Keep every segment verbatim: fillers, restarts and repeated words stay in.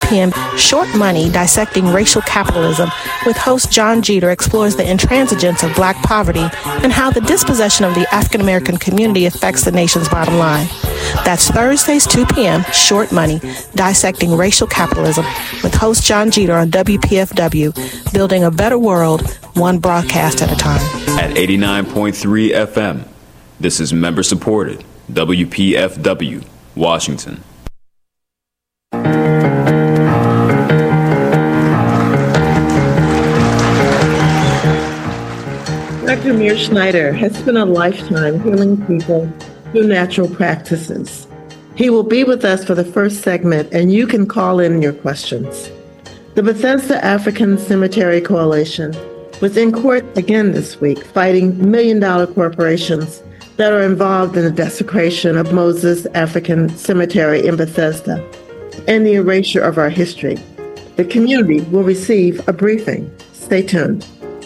p.m., Short Money, Dissecting Racial Capitalism, with host John Jeter explores the intransigence of black poverty and how the dispossession of the African American community affects the nation's bottom line. That's Thursdays, two p.m., Short Money, Dissecting Racial Capitalism, with host John Jeter on W P F W, building a better world, one broadcast at a time. At eighty-nine point three F M, this is member-supported W P F W, Washington. Doctor Meir Schneider has spent a lifetime healing people through natural practices. He will be with us for the first segment, and you can call in your questions. The Bethesda African Cemetery Coalition was in court again this week, fighting million-dollar corporations that are involved in the desecration of Moses African Cemetery in Bethesda and the erasure of our history. The community will receive a briefing. Stay tuned.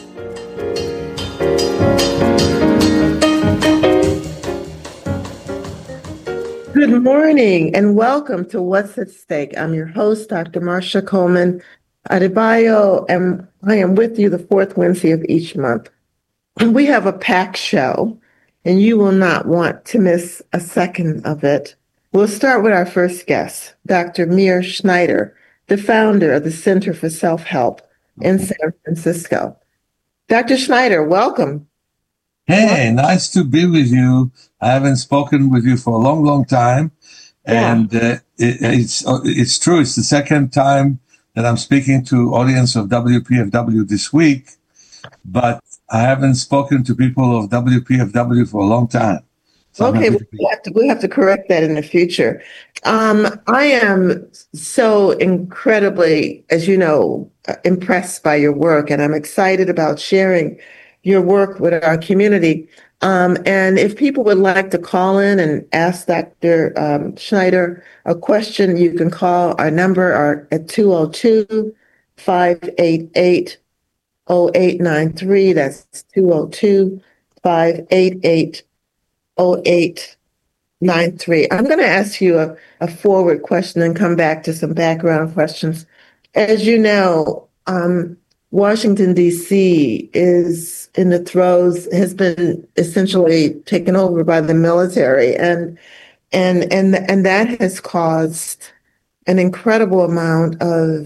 Good morning and welcome to What's at Stake. I'm your host, Doctor Marsha Coleman Adebayo, and I am with you the fourth Wednesday of each month. We have a packed show, and you will not want to miss a second of it. We'll start with our first guest, Doctor Meir Schneider, the founder of the Center for Self-Help in San Francisco. Doctor Schneider, welcome. Hey, nice to be with you. I haven't spoken with you for a long, long time. And uh, it, it's it's true. It's the second time that I'm speaking to audience of W P F W this week. But I haven't spoken to people of W P F W for a long time. So okay, we have, to, we have to correct that in the future. Um, I am so incredibly, as you know, impressed by your work, and I'm excited about sharing your work with our community. Um, and if people would like to call in and ask Doctor Um, Schneider a question, you can call our number our, at two oh two, five eight eight, oh eight nine three. That's two oh two, five eight eight, oh eight nine three. I'm going to ask you a, a forward question and come back to some background questions. As you know, um, Washington, D C is in the throes, has been essentially taken over by the military. And, and, and, and that has caused an incredible amount of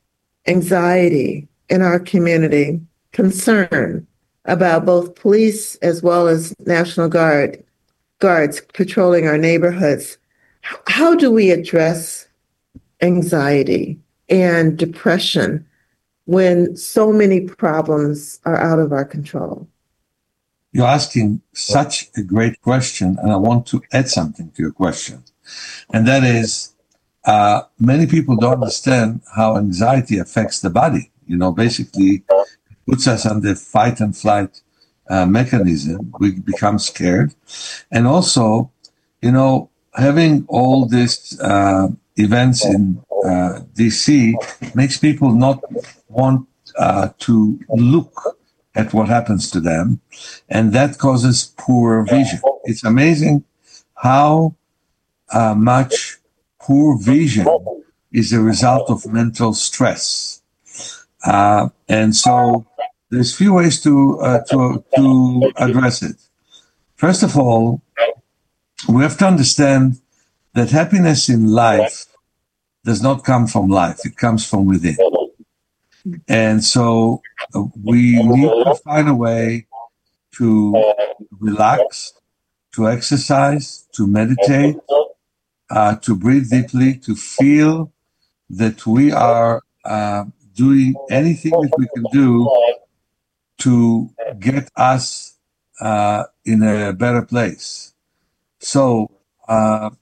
anxiety in our community, concern about both police as well as National Guard guards patrolling our neighborhoods. How do we address anxiety and depression when so many problems are out of our control? You're asking such a great question, and I want to add something to your question. And that is, uh, many people don't understand how anxiety affects the body. You know, basically, it puts us under fight and flight uh, mechanism. We become scared. And also, you know, having all these uh, events in uh, D C makes people not want uh, to look at what happens to them, and that causes poor vision. It's amazing how uh, much poor vision is a result of mental stress. Uh, and so there's few ways to, uh, to, to address it. First of all, we have to understand that happiness in life does not come from life. It comes from within. And so uh, we need to find a way to relax, to exercise, to meditate, uh, to breathe deeply, to feel that we are uh, doing anything that we can do to get us uh, in a better place. So, uh,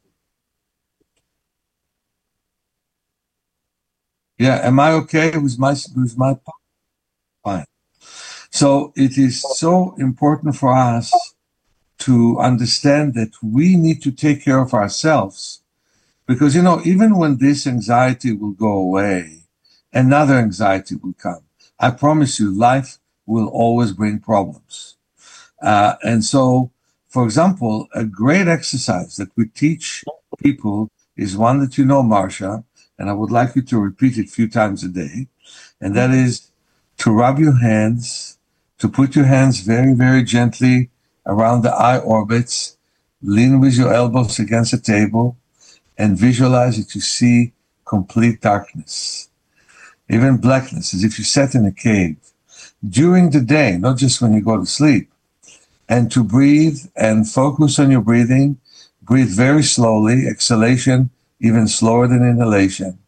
yeah, am I okay with my with my part? Fine. So it is so important for us to understand that we need to take care of ourselves, because, you know, even when this anxiety will go away, another anxiety will come. I promise you, life will always bring problems. Uh, and so, for example, a great exercise that we teach people is one that you know, Marsha, and I would like you to repeat it a few times a day. And that is to rub your hands, to put your hands very, very gently around the eye orbits, lean with your elbows against the table, and visualize that you see complete darkness, even blackness, as if you sat in a cave during the day, not just when you go to sleep. And to breathe and focus on your breathing. Breathe very slowly, exhalation even slower than inhalation.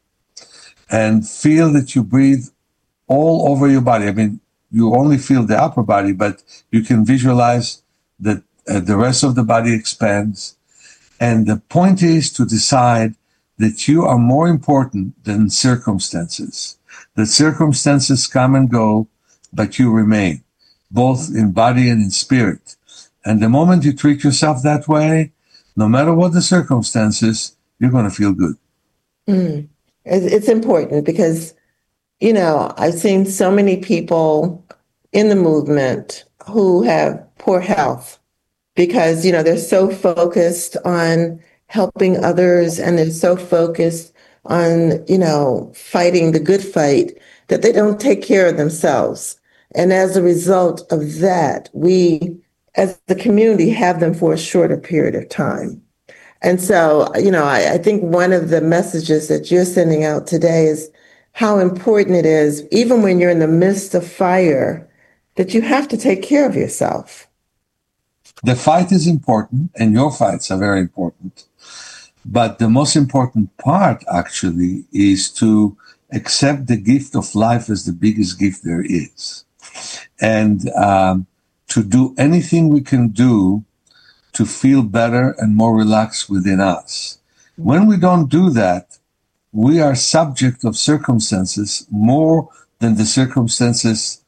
And feel that you breathe all over your body. I mean, you only feel the upper body, but you can visualize that uh, the rest of the body expands. And the point is to decide that you are more important than circumstances. That circumstances come and go, but you remain, both in body and in spirit. And the moment you treat yourself that way, no matter what the circumstances, you're going to feel good. Mm. It's important because, you know, I've seen so many people in the movement who have poor health because, you know, they're so focused on helping others and they're so focused on, you know, fighting the good fight that they don't take care of themselves. And as a result of that, we, as the community, have them for a shorter period of time. And so, you know, I, I think one of the messages that you're sending out today is how important it is, even when you're in the midst of fire, that you have to take care of yourself. The fight is important, and your fights are very important. But the most important part, actually, is to accept the gift of life as the biggest gift there is. And um, to do anything we can do to feel better and more relaxed within us. When we don't do that, we are subject of circumstances more than the circumstances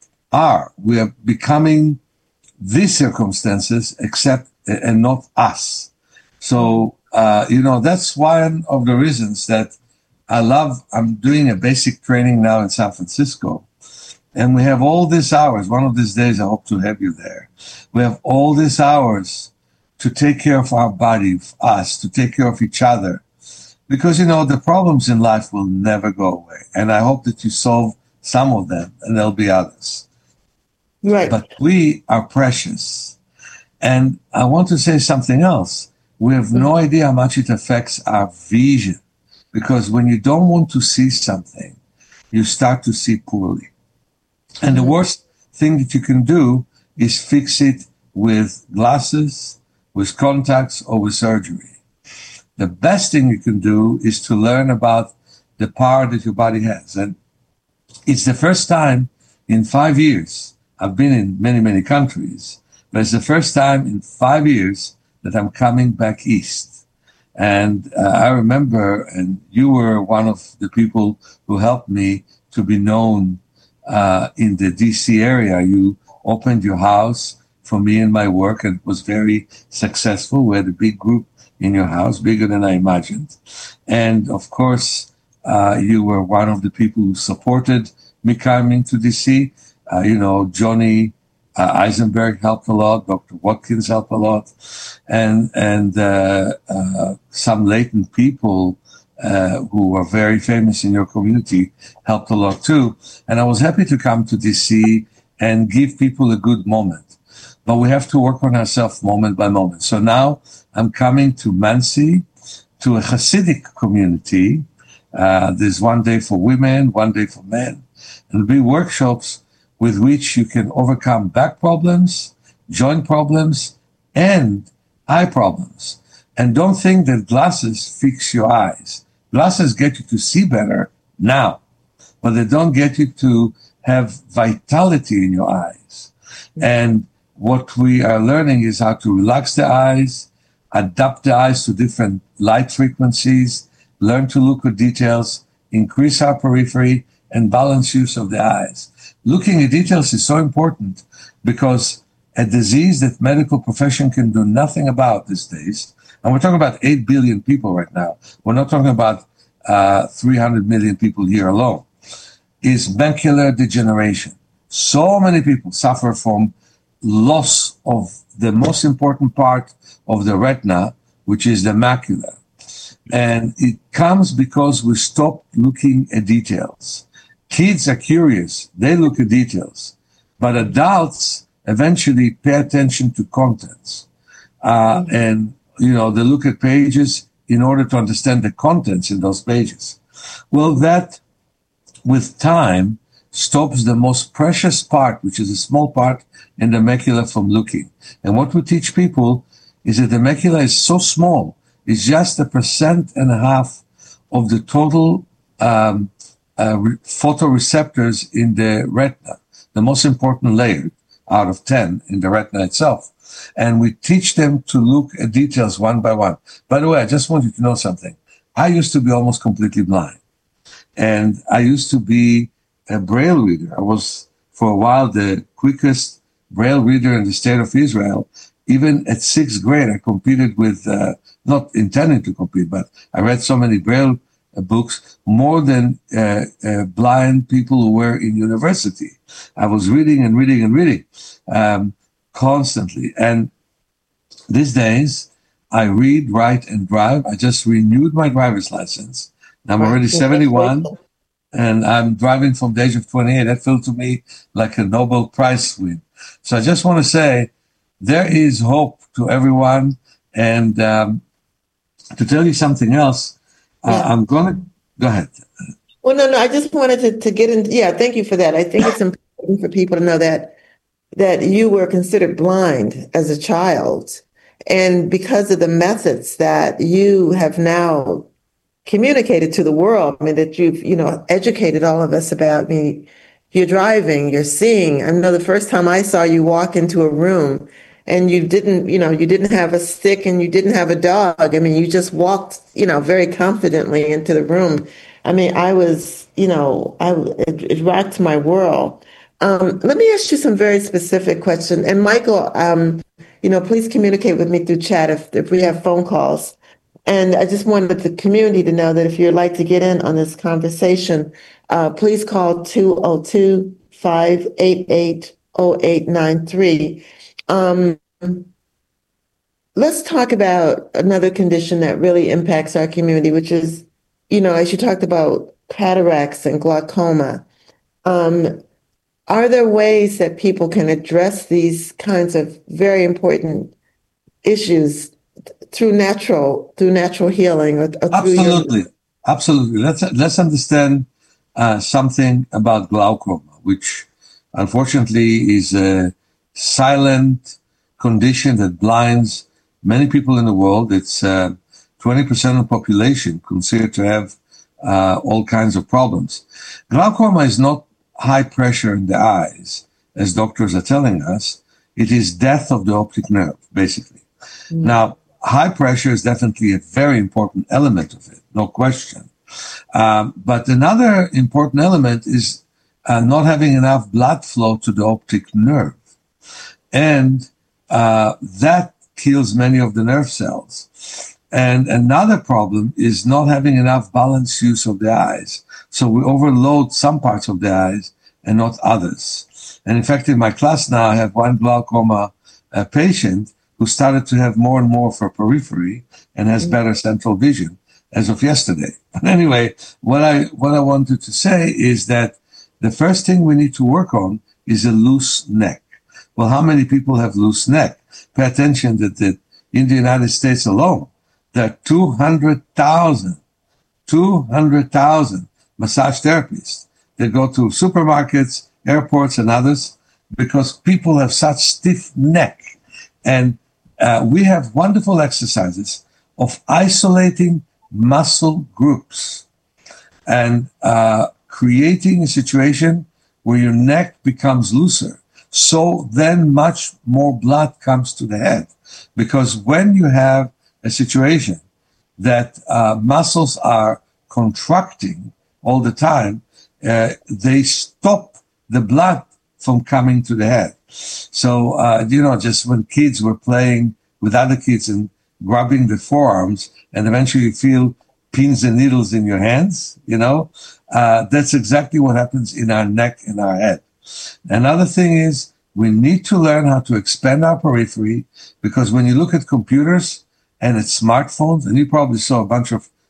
are. We are becoming these circumstances except and not us. So, uh, you know, that's one of the reasons that I love, I'm doing a basic training now in San Francisco. And we have all these hours. One of these days, I hope to have you there. We have all these hours to take care of our body, of us, to take care of each other. Because, you know, the problems in life will never go away. And I hope that you solve some of them, and there'll be others. Right. But we are precious. And I want to say something else. We have no idea how much it affects our vision. Because when you don't want to see something, you start to see poorly. And the worst thing that you can do is fix it with glasses, with contacts, or with surgery. The best thing you can do is to learn about the power that your body has. And it's the first time in five years, I've been in many, many countries, but it's the first time in five years that I'm coming back east. And uh, I remember, and you were one of the people who helped me to be known Uh, in the D C area. You opened your house for me and my work, and it was very successful. We had a big group in your house, bigger than I imagined. And of course, uh, you were one of the people who supported me coming to D C. Uh, you know, Johnny uh, Eisenberg helped a lot. Doctor Watkins helped a lot. And, and uh, uh, some latent people Uh, who are very famous in your community, helped a lot too. And I was happy to come to D C and give people a good moment. But we have to work on ourselves moment by moment. So now I'm coming to Monsey, to a Hasidic community. Uh, there's one day for women, one day for men. And there'll be workshops with which you can overcome back problems, joint problems, and eye problems. And don't think that glasses fix your eyes. Glasses get you to see better now, but they don't get you to have vitality in your eyes. And what we are learning is how to relax the eyes, adapt the eyes to different light frequencies, learn to look at details, increase our periphery, and balance use of the eyes. Looking at details is so important because a disease that medical profession can do nothing about these days, and we're talking about eight billion people right now. We're not talking about uh, three hundred million people here alone, is macular degeneration. So many people suffer from loss of the most important part of the retina, which is the macula. And it comes because we stop looking at details. Kids are curious. They look at details. But adults eventually pay attention to contents. Uh, and, you know, they look at pages in order to understand the contents in those pages. Well, that, with time, stops the most precious part, which is a small part in the macula, from looking. And what we teach people is that the macula is so small, it's just a percent and a half of the total um, uh, re- photoreceptors in the retina, the most important layer out of ten in the retina itself. And we teach them to look at details one by one. By the way, I just want you to know something. I used to be almost completely blind. And I used to be a Braille reader. I was, for a while, the quickest Braille reader in the state of Israel. Even at sixth grade, I competed with, uh, not intending to compete, but I read so many Braille uh, books, more than uh, uh, blind people who were in university. I was reading and reading and reading um, constantly. And these days, I read, write, and drive. I just renewed my driver's license. I'm already seventy-one, and I'm driving from the age of twenty-eight. That felt to me like a Nobel Prize win. So I just want to say there is hope to everyone. And um, to tell you something else, yeah. uh, I'm going to go ahead. Well, no, no, I just wanted to, to get in. Yeah, thank you for that. I think it's important for people to know that that you were considered blind as a child. And because of the methods that you have now communicated to the world, I mean, that you've, you know, educated all of us about, I mean, you're driving, you're seeing. I know the first time I saw you walk into a room and you didn't, you know, you didn't have a stick and you didn't have a dog. I mean, you just walked, you know, very confidently into the room. I mean, I was, you know, I, it, it rocked my world. Um, let me ask you some very specific questions. And Michael, um, you know, please communicate with me through chat if, if we have phone calls. And I just wanted the community to know that if you'd like to get in on this conversation, uh, please call two oh two, five eight eight, oh eight nine three. Um, let's talk about another condition that really impacts our community, which is, you know, as you talked about cataracts and glaucoma. Um, are there ways that people can address these kinds of very important issues through natural through natural healing? Or, or absolutely, your... absolutely. Let's let's understand uh, something about glaucoma, which unfortunately is a silent condition that blinds many people in the world. It's uh, twenty percent of the population considered to have uh, all kinds of problems. Glaucoma is not high pressure in the eyes, as doctors are telling us. It is death of the optic nerve, basically. Mm. Now, high pressure is definitely a very important element of it, no question. Um, but another important element is uh, not having enough blood flow to the optic nerve. And uh, that kills many of the nerve cells. And another problem is not having enough balanced use of the eyes. So we overload some parts of the eyes and not others. And in fact, in my class now, I have one glaucoma uh, patient who started to have more and more for periphery and has better central vision as of yesterday. But anyway, what I what I wanted to say is that the first thing we need to work on is a loose neck. Well, how many people have loose neck? Pay attention that the, in the United States alone, there are two hundred thousand, two hundred thousand massage therapists that go to supermarkets, airports, and others because people have such stiff neck. And uh, we have wonderful exercises of isolating muscle groups and uh, creating a situation where your neck becomes looser. So then much more blood comes to the head. Because when you have a situation that uh, muscles are contracting all the time, uh, they stop the blood from coming to the head. So, uh, you know, just when kids were playing with other kids and rubbing the forearms and eventually you feel pins and needles in your hands, you know, uh, that's exactly what happens in our neck and our head. Another thing is we need to learn how to expand our periphery because when you look at computers and at smartphones, and you probably saw a bunch of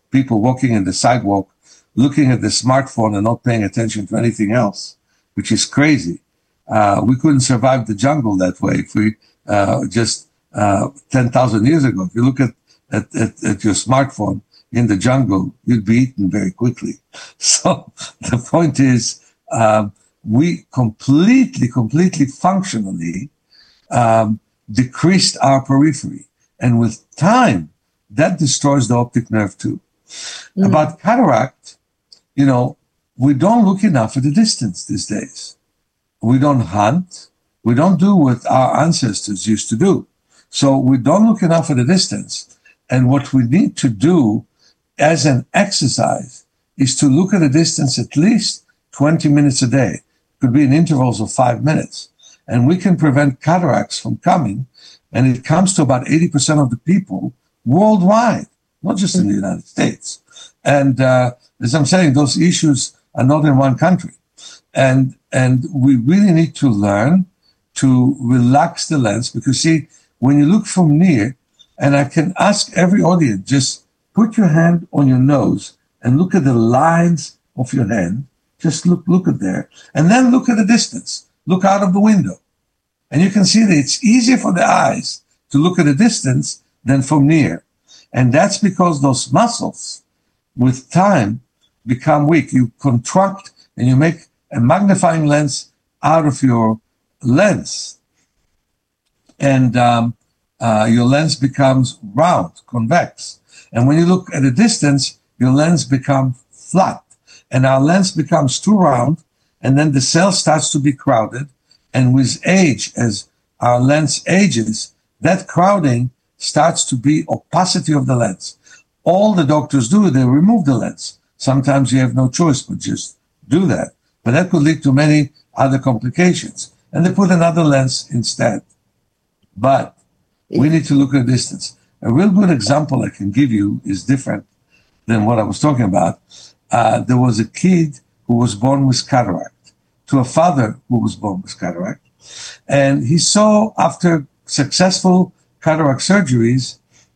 people walking in the sidewalk, looking at the smartphone and not paying attention to anything else, which is crazy. Uh, we couldn't survive the jungle that way if we uh, just uh, ten thousand years ago. If you look at, at, at, at your smartphone in the jungle, you'd be eaten very quickly. So the point is, um, we completely, completely functionally um, decreased our periphery. And with time, that destroys the optic nerve too. Mm. About cataract, you know, we don't look enough at the distance these days. We don't hunt. We don't do what our ancestors used to do. So we don't look enough at the distance. And what we need to do as an exercise is to look at a distance at least twenty minutes a day. Could be in intervals of five minutes. And we can prevent cataracts from coming. And it comes to about eighty percent of the people worldwide, not just in the United States. And uh, as I'm saying, those issues are not in one country. And and we really need to learn to relax the lens, because see, when you look from near, and I can ask every audience, just put your hand on your nose and look at the lines of your hand. Just look, look at there, and then look at the distance. Look out of the window. And you can see that it's easier for the eyes to look at a distance than from near. And that's because those muscles, with time, become weak. You contract and you make a magnifying lens out of your lens. And um, uh, your lens becomes round, convex. And when you look at a distance, your lens becomes flat. And our lens becomes too round, and then the cell starts to be crowded. And with age, as our lens ages, that crowding starts to be opacity of the lens. All the doctors do, they remove the lens. Sometimes you have no choice but just do that. But that could lead to many other complications. And they put another lens instead. But we need to look at distance. A real good example I can give you is different than what I was talking about. Uh, there was a kid who was born with cataract, to a father who was born with cataract. And he saw, after successful cataract surgeries,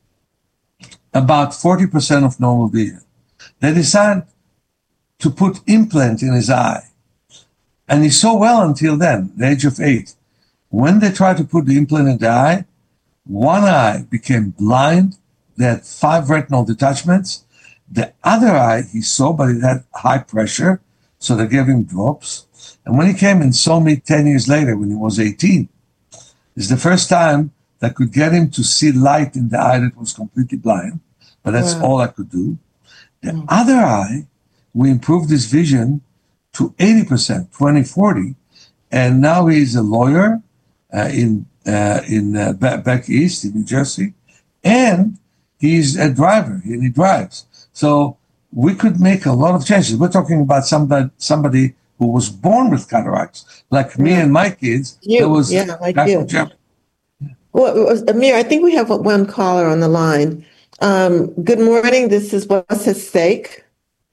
about forty percent of normal vision. They decided to put implant in his eye. And he saw well until then, the age of eight. When they tried to put the implant in the eye, one eye became blind. They had five retinal detachments. The other eye he saw, but it had high pressure, so they gave him drops. And when he came and saw me ten years later, when he was eighteen, it's the first time that I could get him to see light in the eye that was completely blind, but that's wow. all I could do. The mm. other eye, we improved his vision to eighty percent, twenty forty, and now he's a lawyer uh, in uh, in uh, back east in New Jersey, and he's a driver, and he drives. So we could make a lot of changes. We're talking about somebody, somebody who was born with cataracts, like me yeah. and my kids. You, there was yeah, like you. Yeah. Well, Amir, I think we have one caller on the line. Um, good morning. This is What's at Stake.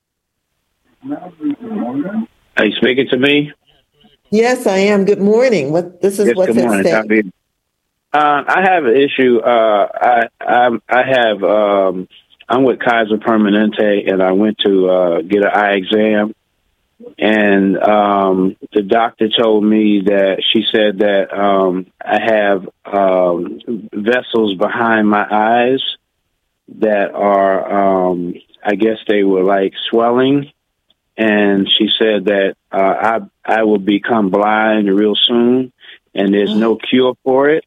Are you speaking to me? Yes, I am. Good morning. What this is yes, What's good at morning. Stake. Uh, I have an issue. Uh, I, I I have. Um, I'm with Kaiser Permanente, and I went to uh, get an eye exam, and um, the doctor told me that she said that um, I have um, vessels behind my eyes that are, um, I guess they were like swelling, and she said that uh, I I will become blind real soon, and there's no cure for it.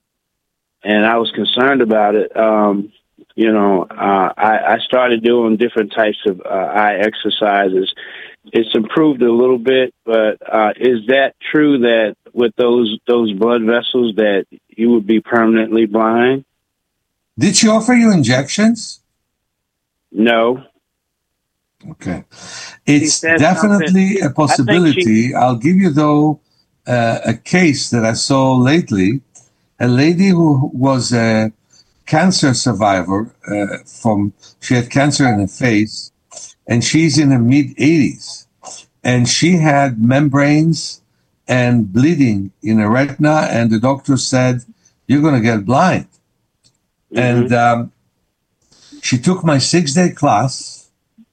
And I was concerned about it. Um, You know, uh, I, I started doing different types of uh, eye exercises. It's improved a little bit, but uh, is that true that with those those blood vessels that you would be permanently blind? Did she offer you injections? No. Okay. It's definitely a possibility. She, I'll give you, though, uh, a case that I saw lately. A lady who was a cancer survivor uh, from, she had cancer in her face, and she's in her mid eighties, and she had membranes and bleeding in her retina, and the doctor said, you're going to get blind. Mm-hmm. And um, She took my six-day class,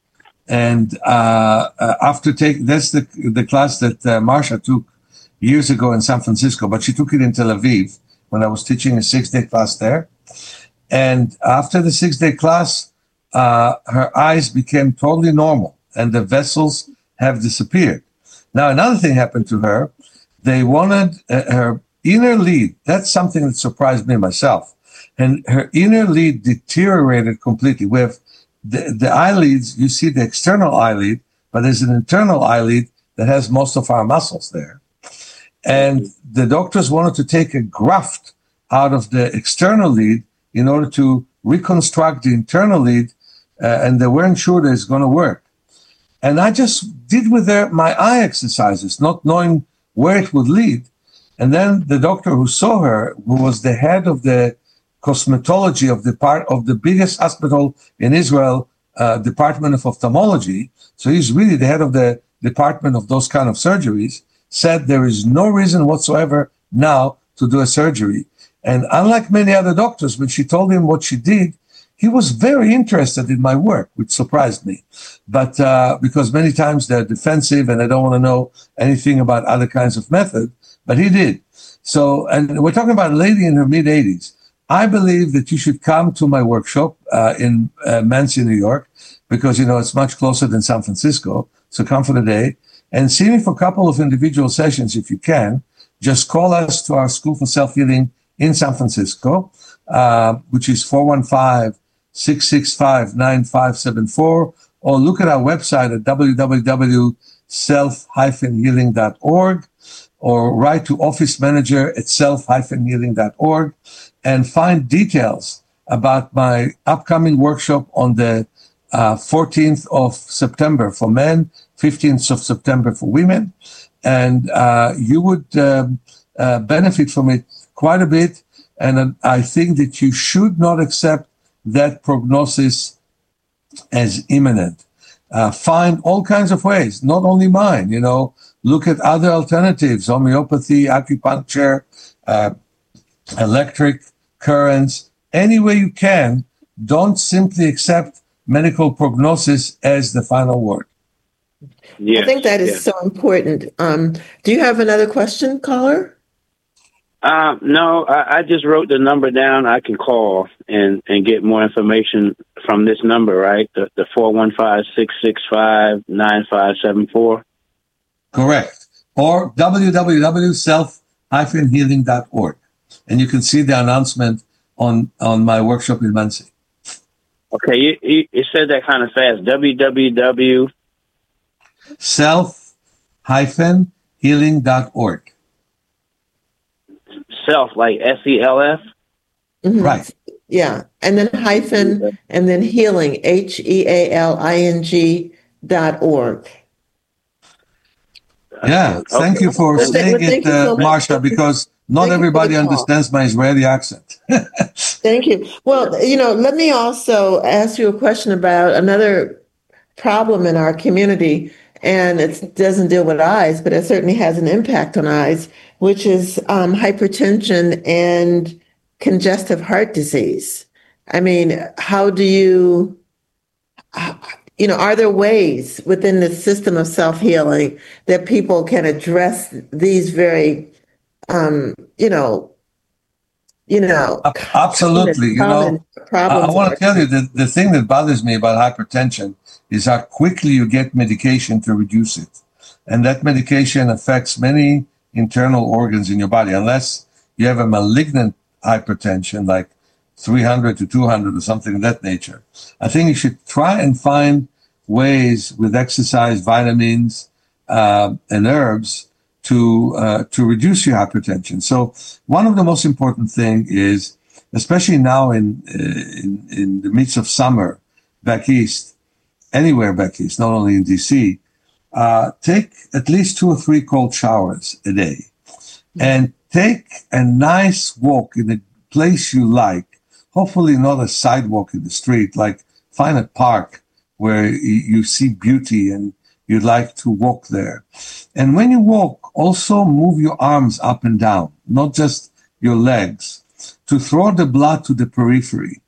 and uh, uh, after taking that's the the class that uh, Marsha took years ago in San Francisco, but she took it in Tel Aviv when I was teaching a six-day class there. And after the six-day class, uh, her eyes became totally normal, and the vessels have disappeared. Now, another thing happened to her. They wanted uh, her inner lead. That's something that surprised me myself. And her inner lead deteriorated completely. We have the, the eyelids, you see the external eyelid, but there's an internal eyelid that has most of our muscles there. And the doctors wanted to take a graft out of the external lead in order to reconstruct the internal lead, uh, and they weren't sure that it's going to work. And I just did with her my eye exercises, not knowing where it would lead. And then the doctor who saw her, who was the head of the cosmetology of the part of the biggest hospital in Israel, uh, Department of Ophthalmology, so he's really the head of the department of those kind of surgeries, said there is no reason whatsoever now to do a surgery. And unlike many other doctors, when she told him what she did, he was very interested in my work, which surprised me. But uh, because many times they're defensive and they don't want to know anything about other kinds of method, but he did. So, and we're talking about a lady in her mid-eighties. I believe that you should come to my workshop uh, in uh, Monsey, New York, because, you know, it's much closer than San Francisco. So come for the day and see me for a couple of individual sessions if you can. Just call us to our School for Self-Healing in San Francisco, uh, which is four one five, six six five, nine five seven four, or look at our website at w w w dot self dash healing dot org, or write to office manager at self dash healing dot org and find details about my upcoming workshop on the uh, fourteenth of September for men, fifteenth of September for women. And uh, you would um, uh, benefit from it quite a bit. And uh, I think that you should not accept that prognosis as imminent. Uh, find all kinds of ways, not only mine, you know, look at other alternatives, homeopathy, acupuncture, uh, electric currents, any way you can. Don't simply accept medical prognosis as the final word. Yes, I think that is yes. so important. Um, do you have another question, caller? Uh, no, I, I just wrote the number down. I can call and, and get more information from this number, right? The, the four one five, six six five, nine five seven four. Correct. Or w w w dot self dash healing dot org. And you can see the announcement on, on my workshop in Monsey. Okay, you, you, you said that kind of fast. w w w dot self dash healing dot org. Self, like S E L F? Mm-hmm. Right. Yeah. And then hyphen and then healing, H E A L I N G dot org. Yeah. Okay. Thank you for Well, saying thank it, you so uh, much. Marsha, because not Thank you for everybody the call. understands my Israeli accent. Thank you. Well, you know, let me also ask you a question about another problem in our community, and it doesn't deal with eyes, but it certainly has an impact on eyes, which is um, hypertension and congestive heart disease. I mean, how do you, you know, are there ways within the system of self-healing that people can address these very, um, you know, you know, Absolutely. You know, I, I want to tell you that the thing that bothers me about hypertension is how quickly you get medication to reduce it. And that medication affects many internal organs in your body, unless you have a malignant hypertension, like three hundred to two hundred or something of that nature. I think you should try and find ways with exercise, vitamins, uh, and herbs to uh, to reduce your hypertension. So one of the most important thing is, especially now in, uh, in in the midst of summer back east, anywhere back east, not only in D C, uh, take at least two or three cold showers a day, and take a nice walk in a place you like. Hopefully not a sidewalk in the street. Like find a park where you see beauty and you'd like to walk there. And when you walk, also move your arms up and down, not just your legs, to throw the blood to the periphery.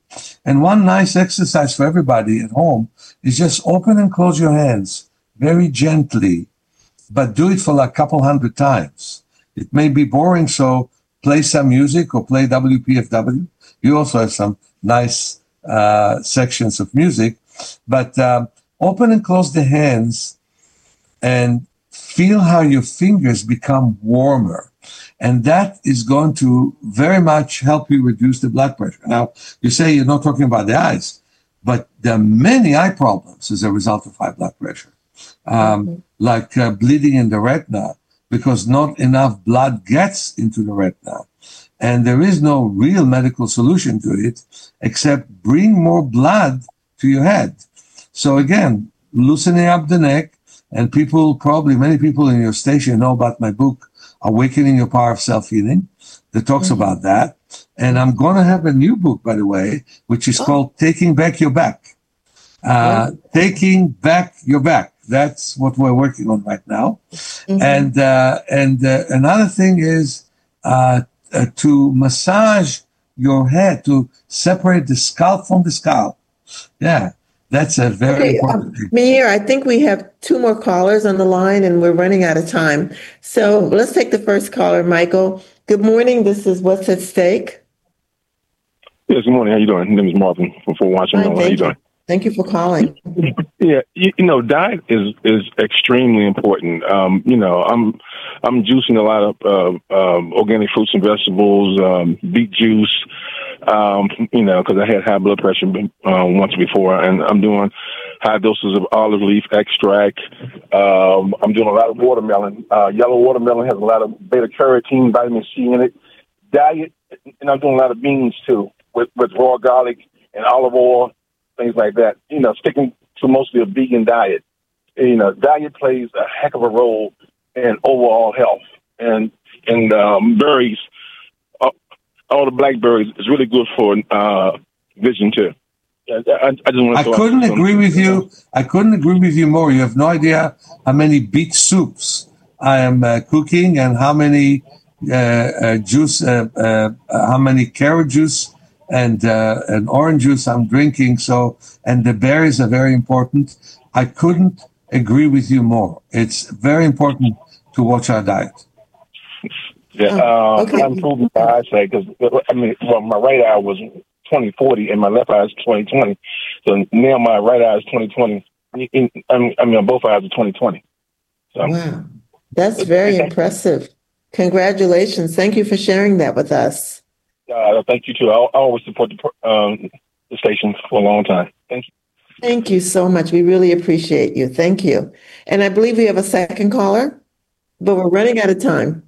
And one nice exercise for everybody at home is just open and close your hands very gently, but do it for like a couple hundred times. It may be boring, so play some music or play W P F W. You also have some nice uh, sections of music, but um, open and close the hands and feel how your fingers become warmer. And that is going to very much help you reduce the blood pressure. Now, you say you're not talking about the eyes, but there are many eye problems as a result of high blood pressure, um, mm-hmm. like uh, bleeding in the retina, because not enough blood gets into the retina. And there is no real medical solution to it except bring more blood to your head. So again, loosening up the neck, and people, probably many people in your station know about my book, Awakening Your Power of Self-Healing, that talks mm-hmm. about that. And I'm going to have a new book, by the way, which is oh. called Taking Back Your Back. Uh, yeah. Taking Back Your Back. That's what we're working on right now. Mm-hmm. And uh, and uh, another thing is uh, uh, to massage your head, to separate the scalp from the scalp. Yeah. That's a very okay, important thing. Um, Meir, I think we have two more callers on the line and we're running out of time. So let's take the first caller, Michael. Good morning. This is What's at Stake. Yes, good morning. How you doing? My name is Marvin from Fort Washington. How you doing? Thank you for calling. Yeah, you, you know, diet is is extremely important. Um, you know, I'm I'm juicing a lot of uh, um, organic fruits and vegetables, um, beet juice. Um, you know, because I had high blood pressure uh, once before, and I'm doing high doses of olive leaf extract. Um, I'm doing a lot of watermelon. Uh, yellow watermelon has a lot of beta carotene, vitamin C in it. Diet, and I'm doing a lot of beans too, with, with raw garlic and olive oil, things like that. You know, sticking to mostly a vegan diet. You know, diet plays a heck of a role in overall health, and and um, berries. All the blackberries is really good for uh, vision too. I, I, I just want to. I couldn't agree with you. I couldn't agree with you more. You have no idea how many beet soups I am uh, cooking, and how many uh, uh, juice, uh, uh, how many carrot juice and uh, and orange juice I'm drinking. So, and the berries are very important. I couldn't agree with you more. It's very important to watch our diet. Yeah, oh, okay. uh, I'm improving my eyesight because I mean, well, my right eye was twenty forty and my left eye is twenty twenty. So now my right eye is twenty twenty. I mean, both eyes are twenty twenty. So, wow, that's very impressive. Congratulations! Thank you for sharing that with us. Uh, thank you too. I, I always support the, um, the station for a long time. Thank you. Thank you so much. We really appreciate you. Thank you. And I believe we have a second caller, but we're running out of time.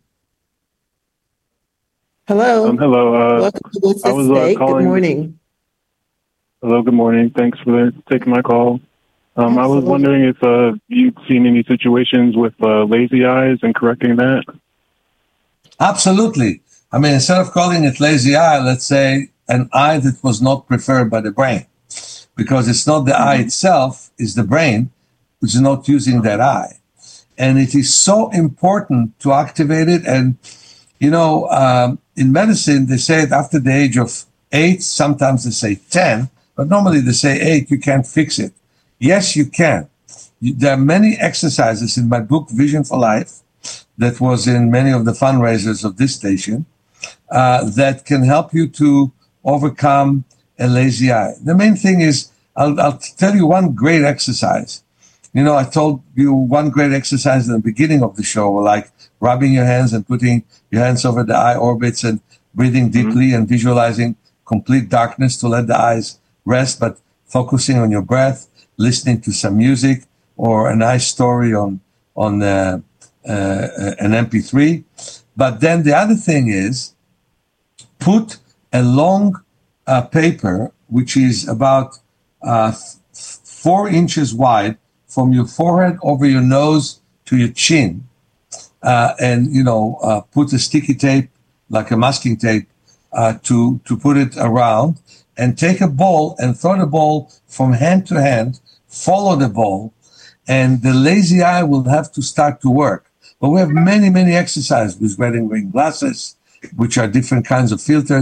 Hello. Um, hello. Uh, Welcome to What's I at was uh, Stake. calling. Good morning. Hello. Good morning. Thanks for taking my call. Um, I was wondering if uh, you've seen any situations with uh, lazy eyes and correcting that. Absolutely. I mean, instead of calling it lazy eye, let's say an eye that was not preferred by the brain, because it's not the eye itself, it's the brain which is not using that eye. And it is so important to activate it. And, you know, um, in medicine, they say it after the age of eight, sometimes they say ten, but normally they say eight, you can't fix it. Yes, you can. There are many exercises in my book, Vision for Life, that was in many of the fundraisers of this station, uh, that can help you to overcome a lazy eye. The main thing is, I'll, I'll tell you one great exercise. You know, I told you one great exercise in the beginning of the show, like rubbing your hands and putting your hands over the eye orbits and breathing deeply mm-hmm. and visualizing complete darkness to let the eyes rest, but focusing on your breath, listening to some music or a nice story on on uh, uh, an M P three. But then the other thing is, put a long uh, paper, which is about uh, four inches wide, from your forehead over your nose to your chin, uh, and you know, uh, put a sticky tape, like a masking tape, uh, to to put it around, and take a ball and throw the ball from hand to hand. Follow the ball, and the lazy eye will have to start to work. But we have many, many exercises with red and green glasses, which are different kinds of filters.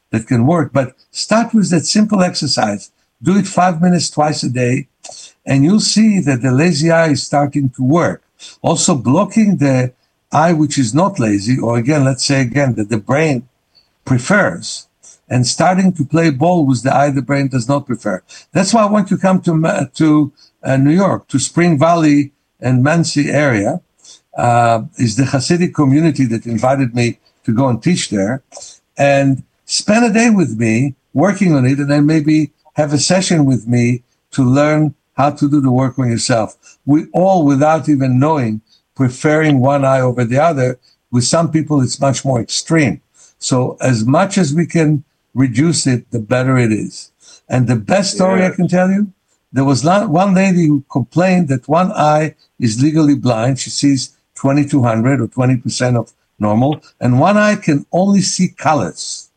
that can work. But start with that simple exercise. Do it five minutes twice a day, and you'll see that the lazy eye is starting to work. Also, blocking the eye which is not lazy, or again, let's say again, that the brain prefers, and starting to play ball with the eye the brain does not prefer. That's why I want to come to, to uh, New York, to Spring Valley and Monsey area. Uh, is the Hasidic community that invited me to go and teach there, and spend a day with me working on it, and then maybe have a session with me to learn how to do the work on yourself. We all, without even knowing, preferring one eye over the other. With some people, it's much more extreme. So as much as we can reduce it, the better it is. And the best story yeah. I can tell you, there was not one lady who complained that one eye is legally blind. She sees twenty-two hundred or twenty percent of normal, and one eye can only see colors.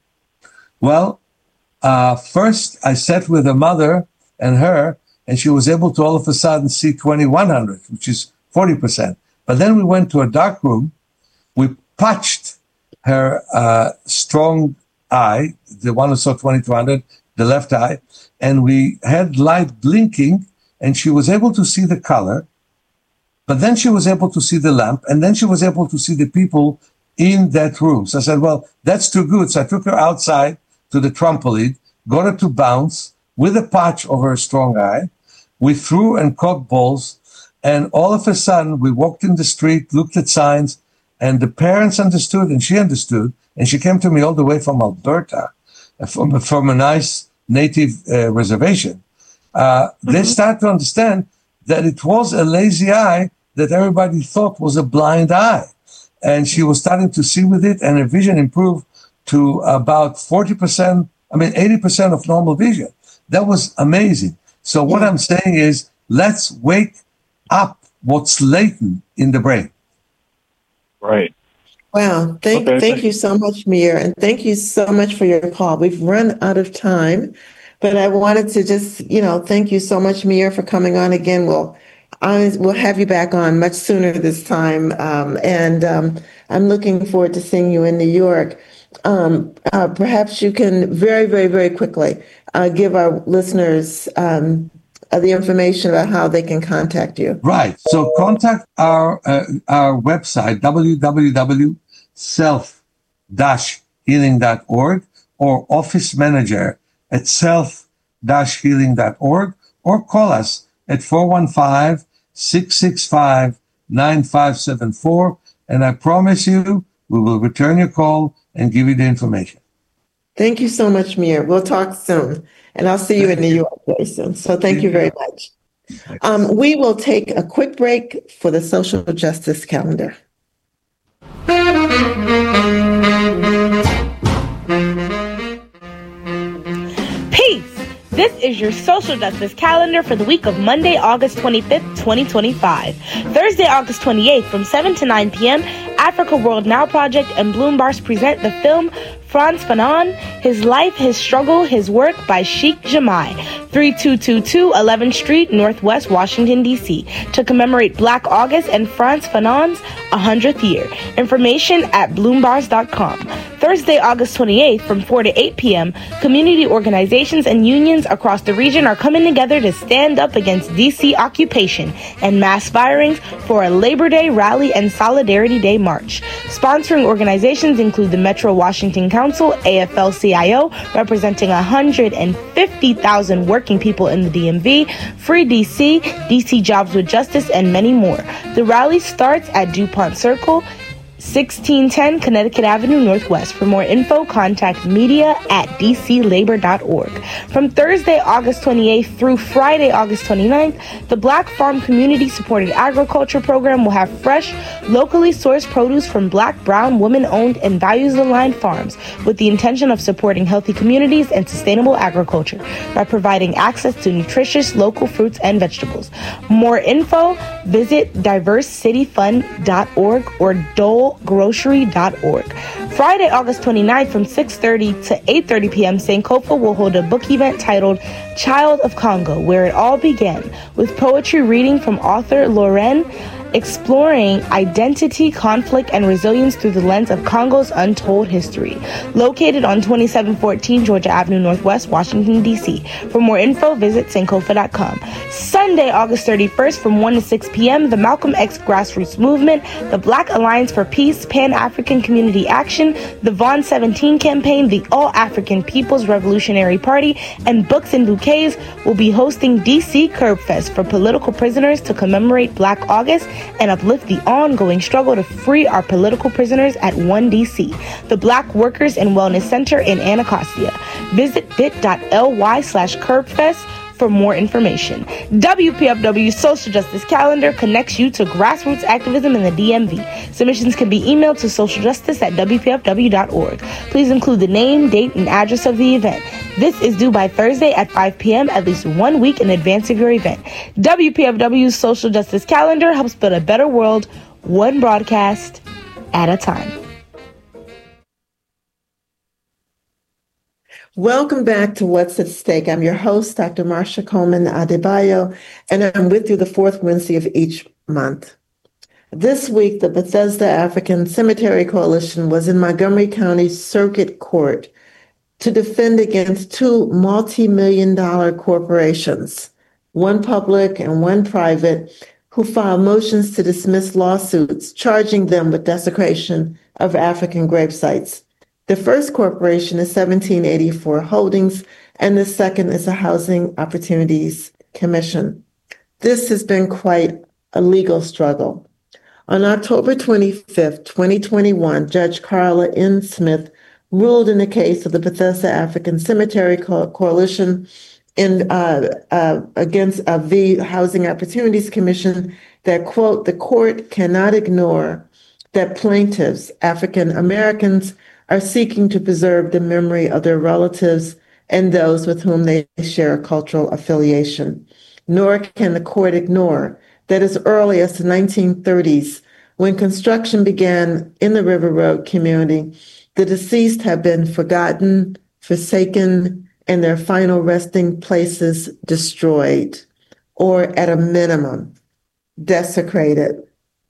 Well, uh, first I sat with her mother and her, and she was able to all of a sudden see twenty-one hundred, which is forty percent. But then we went to a dark room. We patched her uh, strong eye, the one who saw twenty-two hundred, the left eye, and we had light blinking, and she was able to see the color. But then she was able to see the lamp, and then she was able to see the people in that room. So I said, well, that's too good. So I took her outside to the trampoline, got her to bounce with a patch over her strong eye. We threw and caught balls, and all of a sudden, we walked in the street, looked at signs, and the parents understood, and she understood, and she came to me all the way from Alberta, from, from a nice native uh, reservation. Uh, mm-hmm. They started to understand that it was a lazy eye that everybody thought was a blind eye. And she was starting to see with it, and her vision improved to about forty percent, I mean, eighty percent of normal vision. That was amazing. So what yeah. I'm saying is, let's wake up what's latent in the brain. Right. Wow. Thank, okay, thank you so much, Meir. And thank you so much for your call. We've run out of time. But I wanted to just, you know, thank you so much, Meir, for coming on again. We'll, I, we'll have you back on much sooner this time. Um, and um, I'm looking forward to seeing you in New York. Um, uh, perhaps you can very, very, very quickly uh, give our listeners um, uh, the information about how they can contact you. Right. So contact our, uh, our website, w w w dot self dash healing dot org, or office manager at self dash healing dot org, or call us at four one five, six six five, nine five seven four, and I promise you we will return your call and give you the information. Thank you so much, Meir. We'll talk soon, and I'll see you in New York very soon. So thank you very much. Um, we will take a quick break for the social justice calendar. Peace! This is your social justice calendar for the week of Monday, August twenty-fifth, twenty twenty-five. Thursday, August twenty-eighth, from seven to nine p.m., Africa World Now Project and Bloom Bars present the film Frantz Fanon, His Life, His Struggle, His Work by Sheikh Jamai, thirty-two twenty-two eleventh Street, Northwest Washington, D C, to commemorate Black August and Frantz Fanon's one hundredth year. Information at bloom bars dot com. Thursday, August twenty-eighth, from four to eight p.m., community organizations and unions across the region are coming together to stand up against D C occupation and mass firings for a Labor Day rally and Solidarity Day march. Sponsoring organizations include the Metro Washington Council, A F L C I O, representing one hundred fifty thousand working people in the D M V, Free D C, D C Jobs with Justice, and many more. The rally starts at DuPont Circle, sixteen ten Connecticut Avenue Northwest. For more info, contact media at d c labor dot org. From Thursday, August twenty-eighth through Friday, August twenty-ninth, the Black Farm Community Supported Agriculture Program will have fresh, locally sourced produce from Black, Brown, women-owned, and values-aligned farms with the intention of supporting healthy communities and sustainable agriculture by providing access to nutritious local fruits and vegetables. More info, visit diverse city fund dot org or dole grocery dot org. Friday, August twenty-ninth, from six thirty to eight thirty p.m., Sankofa will hold a book event titled Child of Congo, Where It All Began, with poetry reading from author Lauren exploring identity, conflict, and resilience through the lens of Congo's untold history. Located on twenty-seven fourteen Georgia Avenue Northwest, Washington, D C. For more info, visit sankofa dot com. Sunday, August thirty-first, from one to six p.m., the Malcolm X Grassroots Movement, the Black Alliance for Peace, Pan-African Community Action, the Vaughn seventeen Campaign, the All-African People's Revolutionary Party, and Books and Bouquets will be hosting D C Curb Fest for political prisoners to commemorate Black August and uplift the ongoing struggle to free our political prisoners at one D C, the Black Workers and Wellness Center in Anacostia. Visit bit.ly slash curbfest for more information. W P F W's Social Justice Calendar connects you to grassroots activism in the D M V. Submissions can be emailed to socialjustice at w p f w dot org. Please include the name, date, and address of the event. This is due by Thursday at five p.m., at least one week in advance of your event. W P F W's Social Justice Calendar helps build a better world, one broadcast at a time. Welcome back to What's at Stake. I'm your host, Doctor Marsha Coleman Adebayo, and I'm with you the fourth Wednesday of each month. This week, the Bethesda African Cemetery Coalition was in Montgomery County Circuit Court to defend against two multi-million dollar corporations, one public and one private, who filed motions to dismiss lawsuits charging them with desecration of African grave sites. The first corporation is seventeen eighty-four Holdings, and the second is the Housing Opportunities Commission. This has been quite a legal struggle. On October twenty-fifth, twenty twenty-one, Judge Carla N. Smith ruled in the case of the Bethesda African Cemetery Co- Coalition in uh, uh, against uh, the Housing Opportunities Commission that, quote, the court cannot ignore that plaintiffs, African Americans, are seeking to preserve the memory of their relatives and those with whom they share a cultural affiliation. Nor can the court ignore that as early as the nineteen thirties, when construction began in the River Road community, the deceased have been forgotten, forsaken, and their final resting places destroyed, or at a minimum, desecrated.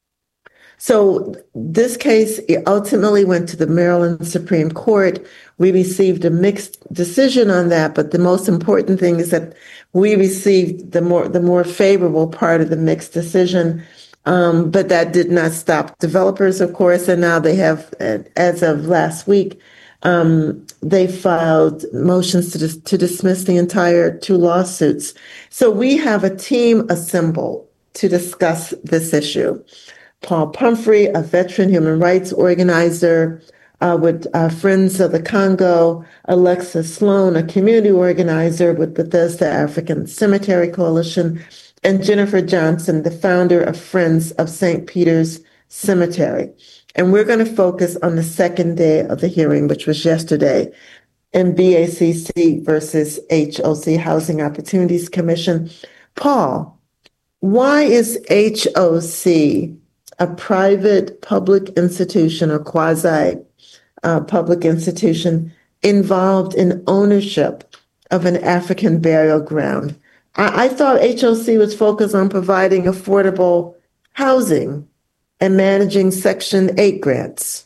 So this case ultimately went to the Maryland Supreme Court. We received a mixed decision on that, but the most important thing is that we received the more the more favorable part of the mixed decision. Um, but that did not stop developers, of course, and now they have, as of last week, um, they filed motions to dis- to dismiss the entire two lawsuits. So we have a team assembled to discuss this issue. Paul Pumphrey, a veteran human rights organizer uh, with uh, Friends of the Congo, Alexa Sloan, a community organizer with Bethesda African Cemetery Coalition, and Jennifer Johnson, the founder of Friends of Saint Peter's Cemetery. And we're going to focus on the second day of the hearing, which was yesterday, in B A C C versus H O C, Housing Opportunities Commission. Paul, why is H O C a private public institution or quasi uh, public institution involved in ownership of an African burial ground? I, I thought H O C was focused on providing affordable housing and managing Section eight grants.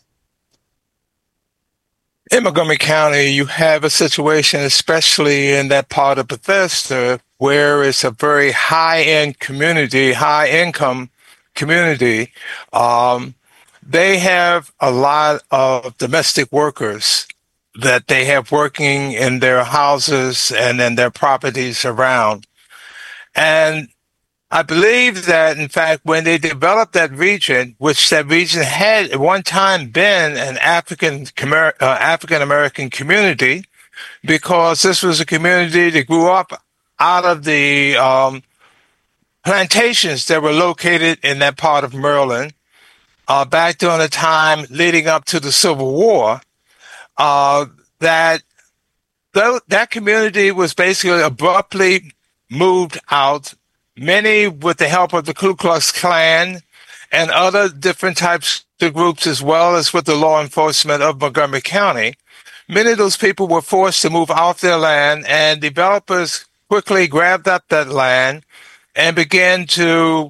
In Montgomery County, you have a situation, especially in that part of Bethesda, where it's a very high-end community, high-income community. Um, they have a lot of domestic workers that they have working in their houses and in their properties around. And I believe that, in fact, when they developed that region, which that region had at one time been an African uh, African American community, because this was a community that grew up out of the um, plantations that were located in that part of Maryland uh, back during the time leading up to the Civil War, uh, that th- that community was basically abruptly moved out, many with the help of the Ku Klux Klan and other different types of groups, as well as with the law enforcement of Montgomery County. Many of those people were forced to move off their land, and developers quickly grabbed up that land and began to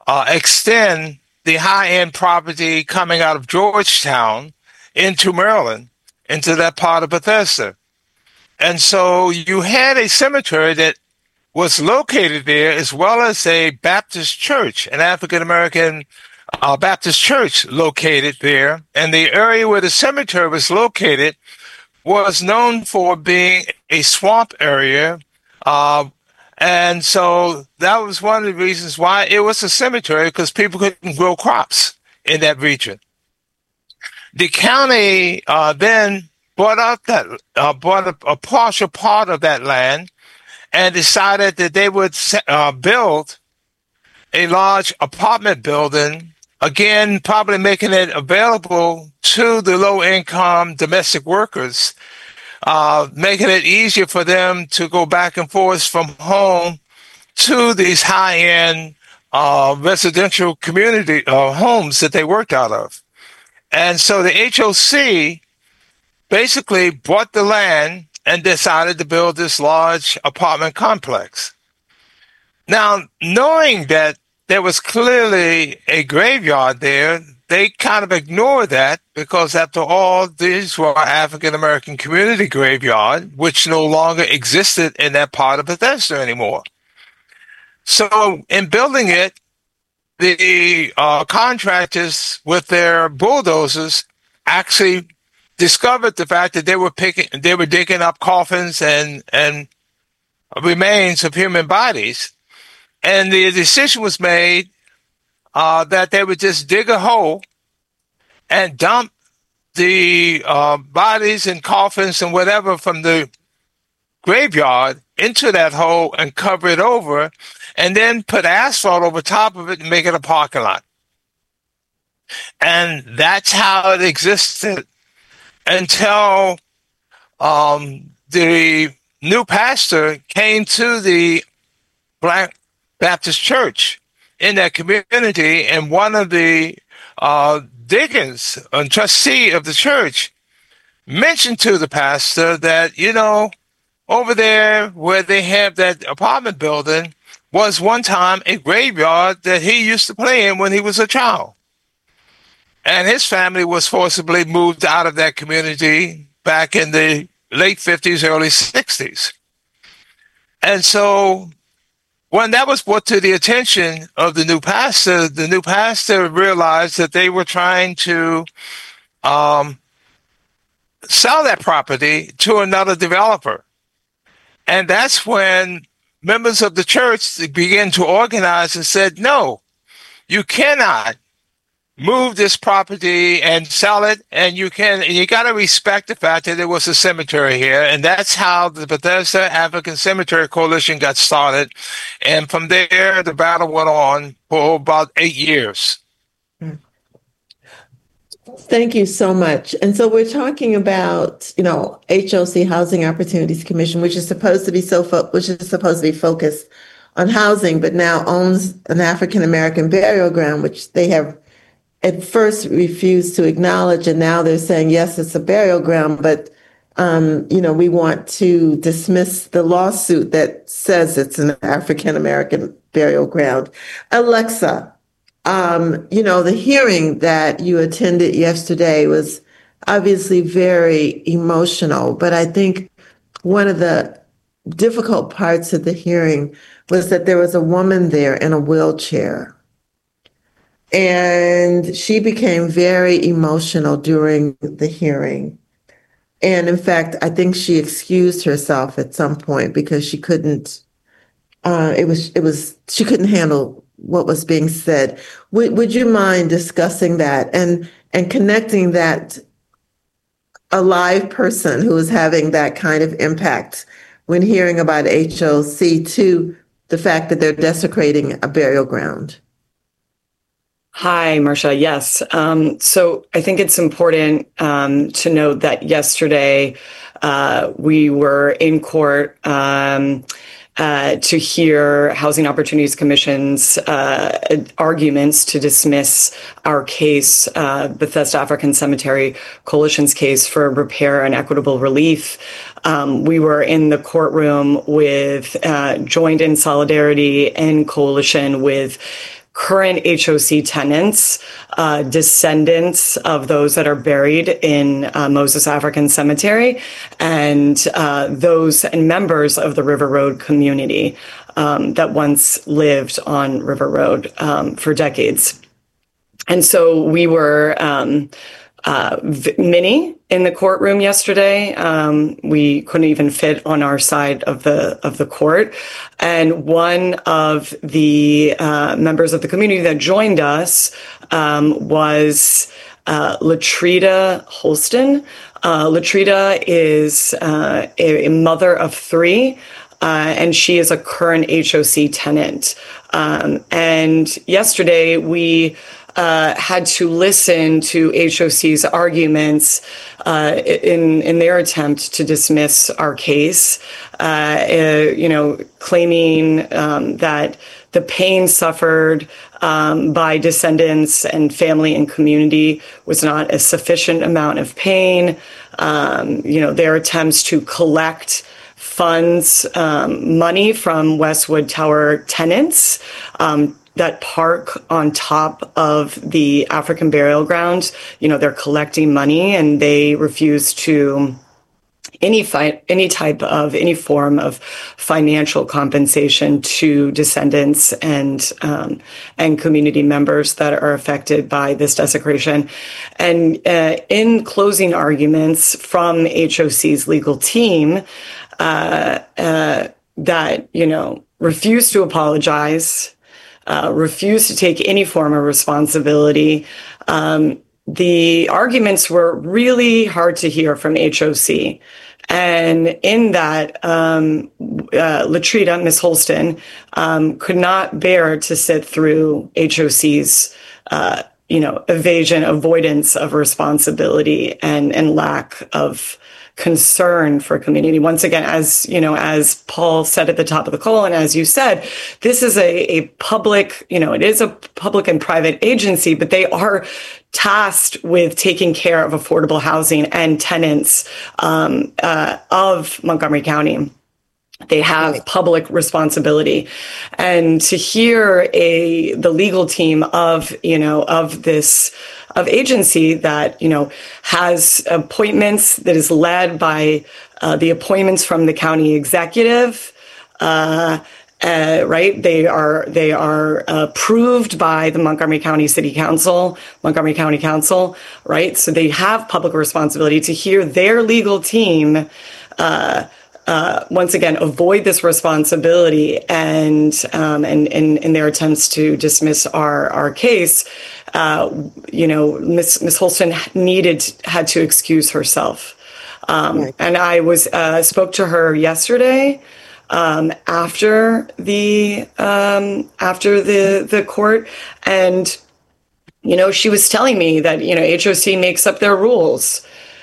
uh, extend the high-end property coming out of Georgetown into Maryland, into that part of Bethesda. And so you had a cemetery that was located there, as well as a Baptist church, an African-American uh, Baptist church located there. And the area where the cemetery was located was known for being a swamp area. Uh, and so that was one of the reasons why it was a cemetery, because people couldn't grow crops in that region. The county uh, then bought up that, uh, bought a, a partial part of that land and decided that they would uh, build a large apartment building, again, probably making it available to the low-income domestic workers, uh, making it easier for them to go back and forth from home to these high-end uh, residential community uh, homes that they worked out of. And so the H O C basically bought the land and decided to build this large apartment complex. Now, knowing that there was clearly a graveyard there, they kind of ignored that, because after all, these were African-American community graveyard, which no longer existed in that part of Bethesda anymore. So in building it, the uh, contractors with their bulldozers actually discovered the fact that they were picking, they were digging up coffins and and remains of human bodies, and the decision was made uh, that they would just dig a hole and dump the uh, bodies and coffins and whatever from the graveyard into that hole and cover it over, and then put asphalt over top of it and make it a parking lot. And that's how it existed until um, the new pastor came to the Black Baptist Church in that community, and one of the uh, deacons and trustee of the church mentioned to the pastor that, you know, over there where they have that apartment building was one time a graveyard that he used to play in when he was a child. And his family was forcibly moved out of that community back in the late fifties, early sixties. And so when that was brought to the attention of the new pastor, the new pastor realized that they were trying to um, sell that property to another developer. And that's when members of the church began to organize and said, no, you cannot move this property and sell it, and you can, and you got to respect the fact that there was a cemetery here, and that's how the Bethesda African Cemetery Coalition got started. And from there, the battle went on for about eight years. Thank you so much. And so we're talking about, you know, H O C, Housing Opportunities Commission, which is supposed to be so, fo- which is supposed to be focused on housing, but now owns an African American burial ground, which they have at first refused to acknowledge, and now they're saying, yes, it's a burial ground, but, um, you know, we want to dismiss the lawsuit that says it's an African-American burial ground. Alexa, um, you know, the hearing that you attended yesterday was obviously very emotional, but I think one of the difficult parts of the hearing was that there was a woman there in a wheelchair. And she became very emotional during the hearing. And in fact, I think she excused herself at some point because she couldn't, uh, it was, it was, she couldn't handle what was being said. Would, would you mind discussing that and, and connecting that a live person who is having that kind of impact when hearing about H O C to the fact that they're desecrating a burial ground? Hi, Marcia. Yes. Um, so I think it's important um, to note that yesterday uh, we were in court um, uh, to hear Housing Opportunities Commission's uh, arguments to dismiss our case, uh, Bethesda African Cemetery Coalition's case for repair and equitable relief. Um, we were in the courtroom with uh, joined in solidarity and coalition with current H O C tenants, uh, descendants of those that are buried in uh, Moses African Cemetery, and uh, those and members of the River Road community um, that once lived on River Road um, for decades. And so we were um, uh, v- many in the courtroom yesterday. Um, we couldn't even fit on our side of the of the court. And one of the uh, members of the community that joined us um, was uh, Latrita Holston. Uh, Latrita is uh, a, a mother of three. Uh, and she is a current H O C tenant. Um, and yesterday we uh, had to listen to H O C's arguments uh, in in their attempt to dismiss our case. Uh, uh, you know, claiming um, that the pain suffered um, by descendants and family and community was not a sufficient amount of pain. Um, you know, their attempts to collect funds, um, money from Westwood Tower tenants um, that park on top of the African burial grounds. You know, they're collecting money and they refuse to any fi- any type of, any form of financial compensation to descendants and um, and community members that are affected by this desecration. And uh, in closing arguments from H O C's legal team, Uh, uh, that, you know, refused to apologize, uh, refused to take any form of responsibility. Um, the arguments were really hard to hear from H O C. And in that, um, uh, Latrita, Miss Holston, um, could not bear to sit through H O C's, uh, you know, evasion, avoidance of responsibility and, and lack of concern for community. Once again, as you know, as Paul said at the top of the call, and as you said, this is a, a public, you know, it is a public and private agency, but they are tasked with taking care of affordable housing and tenants um, uh, of Montgomery County. They have public responsibility. And to hear a the legal team of, you know, of this of agency that, you know, has appointments, that is led by uh, the appointments from the county executive, uh, uh, right? They are they are approved by the Montgomery County City Council, Montgomery County Council, right? So they have public responsibility. To hear their legal team uh, Uh, once again, avoid this responsibility and um, and in their attempts to dismiss our our case, uh, you know, Miss Miss Holston needed had to excuse herself, um, right. And I was uh, spoke to her yesterday um, after the um, after the the court, and you know, she was telling me that, you know, H O C makes up their rules.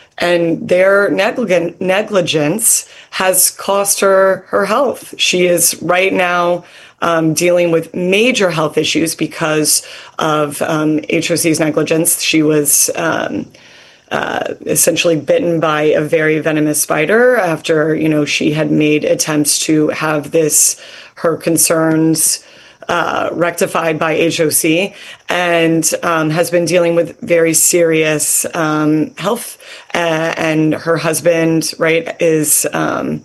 And their negligent negligence has cost her her health. She is right now um, dealing with major health issues because of um, H O C's negligence. She was um, uh, essentially bitten by a very venomous spider after, you know, she had made attempts to have this, her concerns Uh, rectified by H O C, and um, has been dealing with very serious um, health. Uh, and her husband, right, is, um,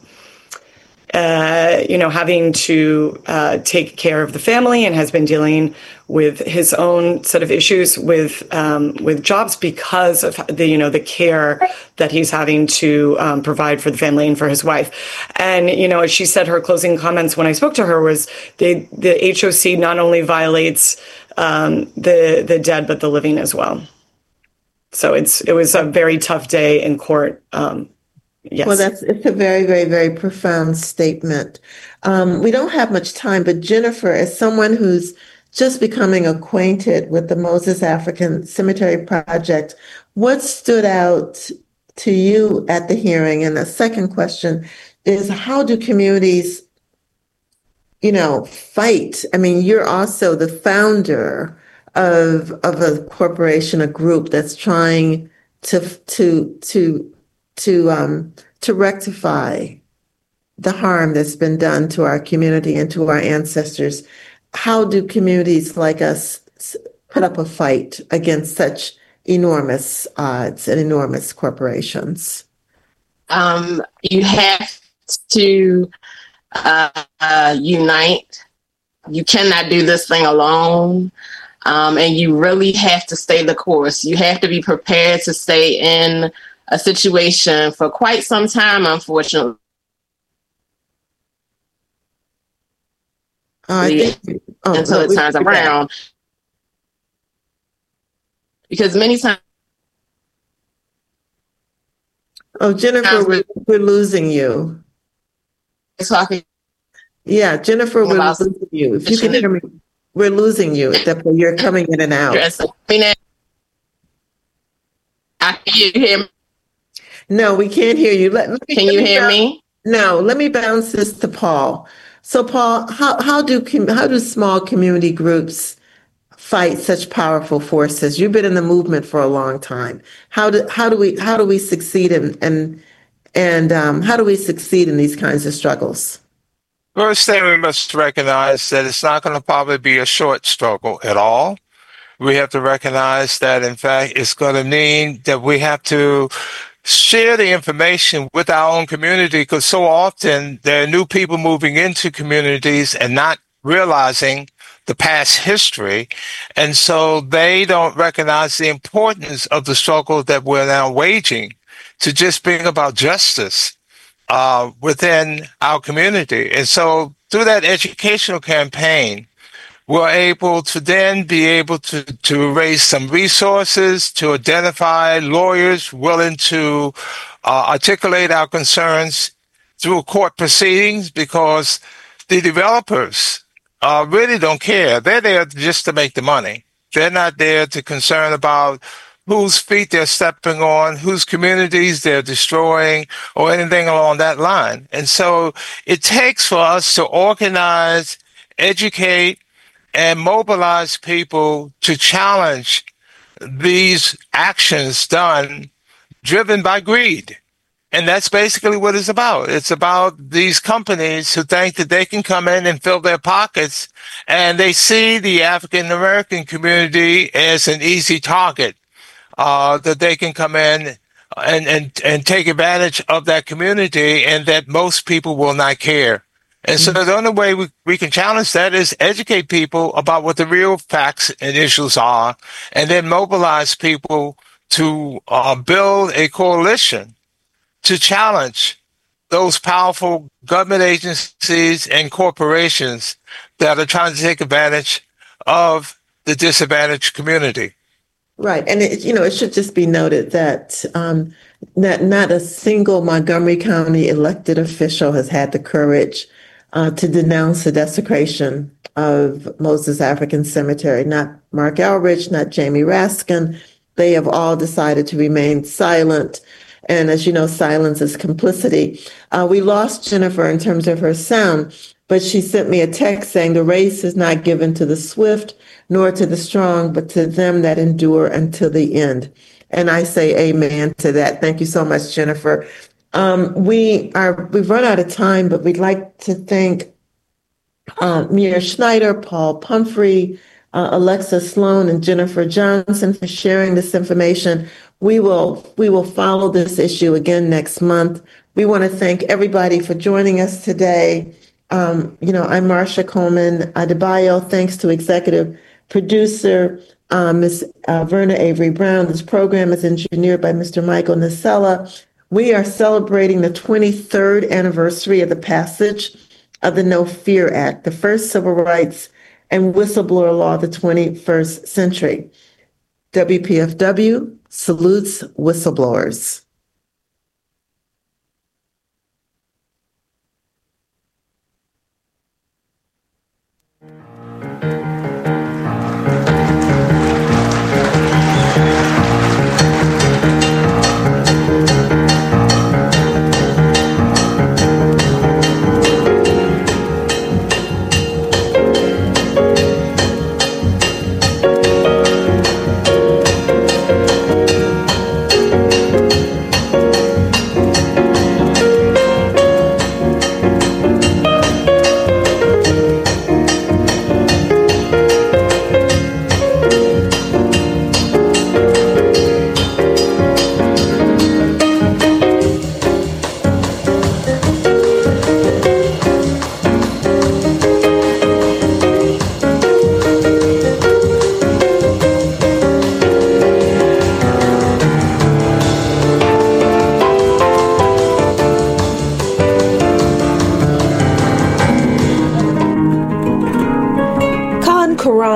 uh, you know, having to uh, take care of the family and has been dealing with his own set of issues with um, with jobs because of the, you know, the care that he's having to um, provide for the family and for his wife. And, you know, as she said, her closing comments when I spoke to her was they, the H O C not only violates um, the the dead, but the living as well. So it's it was a very tough day in court. Um, yes. Well, that's it's a very, very, very profound statement. Um, we don't have much time, but Jennifer, as someone who's just becoming acquainted with the Moses African Cemetery Project, what stood out to you at the hearing? And the second question is, how do communities, you know, fight? I mean, you're also the founder of of a corporation, a group that's trying to to to to um to rectify the harm that's been done to our community and to our ancestors. how do communities like us put up a fight against such enormous odds and enormous corporations? Um, you have to uh, uh, unite. You cannot do this thing alone. Um, and you really have to stay the course. You have to be prepared to stay in a situation for quite some time, unfortunately. Uh, I think, oh, until no, it turns around. Because many times. Oh, Jennifer, we're, we're losing you. Talking. Yeah, Jennifer, we're losing you. If you can hear me, we're losing you. You're coming in and out. I can you hear me? No, we can't hear you. Let, let me, can you hear bounce, me? No, let me bounce this to Paul. So, Paul, how how do how do small community groups fight such powerful forces? You've been in the movement for a long time. How do how do we how do we succeed in and and um, how do we succeed in these kinds of struggles? First thing we must recognize that it's not going to probably be a short struggle at all. We have to recognize that, in fact, it's going to mean that we have to share the information with our own community, because so often there are new people moving into communities and not realizing the past history. And so they don't recognize the importance of the struggle that we're now waging to just bring about justice uh, within our community. And so through that educational campaign, we're able to then be able to, to raise some resources to identify lawyers willing to uh, articulate our concerns through court proceedings, because the developers uh, really don't care. They're there just to make the money. They're not there to concern about whose feet they're stepping on, whose communities they're destroying, or anything along that line. And so it takes for us to organize, educate, and mobilize people to challenge these actions done, driven by greed. And that's basically what it's about. It's about these companies who think that they can come in and fill their pockets, and they see the African American community as an easy target, uh, that they can come in and, and, and take advantage of that community, and that most people will not care. And so the only way we, we can challenge that is educate people about what the real facts and issues are, and then mobilize people to uh, build a coalition to challenge those powerful government agencies and corporations that are trying to take advantage of the disadvantaged community. Right. And, it, you know, it should just be noted that um, that not a single Montgomery County elected official has had the courage Uh, to denounce the desecration of Moses African Cemetery. Not Mark Elrich, not Jamie Raskin. They have all decided to remain silent. And as you know, silence is complicity. Uh, we lost Jennifer in terms of her sound, but she sent me a text saying the race is not given to the swift nor to the strong, but to them that endure until the end. And I say amen to that. Thank you so much, Jennifer. Um, we are, we've run out of time, but we'd like to thank uh, Mira Schneider, Paul Pumphrey, uh, Alexa Sloan, and Jennifer Johnson for sharing this information. We will, we will follow this issue again next month. We want to thank everybody for joining us today. Um, you know, I'm Marcia Coleman Adebayo. Thanks to executive producer, uh, Miz Uh, Verna Avery Brown. This program is engineered by Mister Michael Nasella. We are celebrating the twenty-third anniversary of the passage of the No Fear Act, the first civil rights and whistleblower law of the twenty-first century. W P F W salutes whistleblowers.